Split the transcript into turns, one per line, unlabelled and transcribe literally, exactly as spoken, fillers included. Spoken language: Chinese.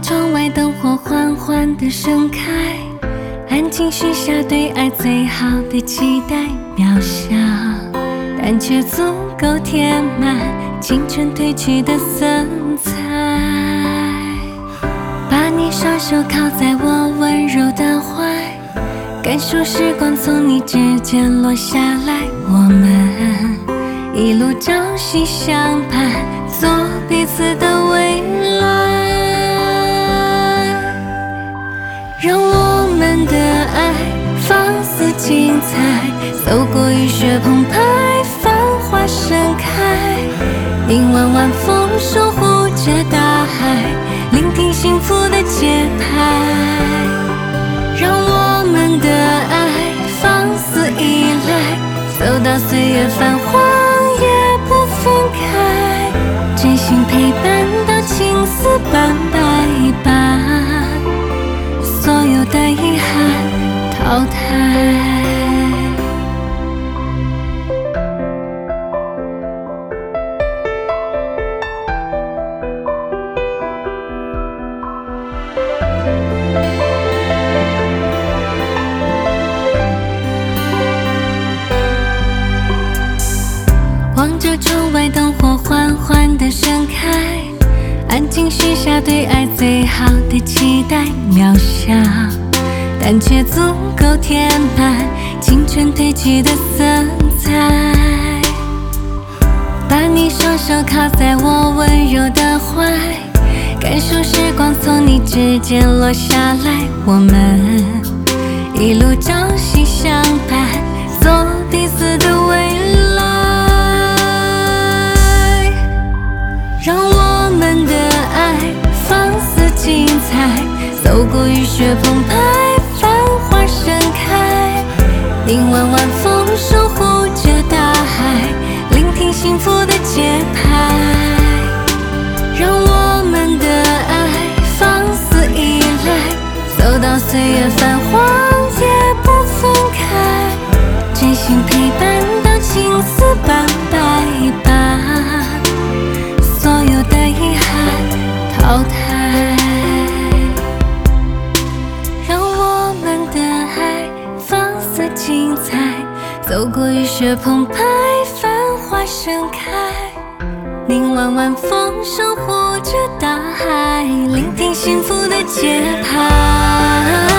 窗外灯火缓缓地盛开，安静许下对爱最好的期待，渺小但却足够填满青春褪去的色彩。把你双手靠在我温柔的怀，感受时光从你指尖落下来，我们一路朝夕相伴，做彼此的未来。让我们的爱放肆精彩，走过雨雪澎湃，繁花盛开，迎万晚风，守护着大海，聆听幸福的节拍。让我们的爱放肆依赖，走到岁月泛黄也不分开，真心陪伴到青丝斑白把所有的遗憾淘汰。望着窗外灯火缓缓地盛开，安静许下对爱最好的期待，渺小但却足够填满青春褪去的色彩。把你双手靠在我温柔的怀，感受时光从你指尖落下来，我们一路朝夕相伴，做彼此的未来。让我们的爱放肆精彩，走过雨雪澎湃，繁花盛开，迎万晚风，守护着大海，聆听幸福的节拍。让我们的爱放肆依赖，走到岁月泛黄也不分开，真心陪伴到青丝斑白把所有的遗憾淘汰。让我们的爱放肆精彩，走过雨雪澎湃，繁花盛开，迎万晚风，守护着大海，聆听幸福的节拍。